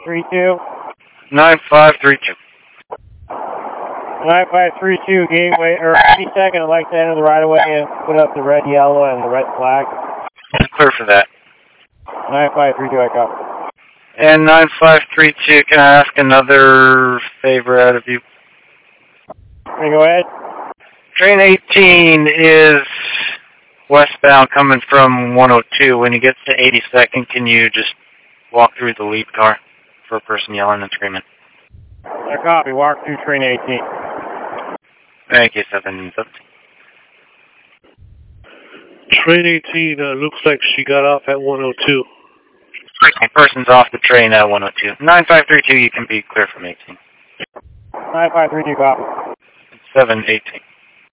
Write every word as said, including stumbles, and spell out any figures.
three two. nine five three two. nine five three two, Gateway, or eighty-second, I'd like to enter the right-of-way and put up the red, yellow, and the red flag. Clear for that. nine five three two, I copy. And nine five three two, can I ask another favor out of you? Can you go ahead? Train eighteen is westbound coming from one oh two. When he gets to eighty-second, can you just walk through the lead car for a person yelling and screaming? I copy. Walk through train eighteen. Thank you, seven seven. Train eighteen uh, looks like she got off at one oh two. A person's off the train at one oh two. nine five three two, you can be clear from eighteen. nine five three two, copy. seven eighteen.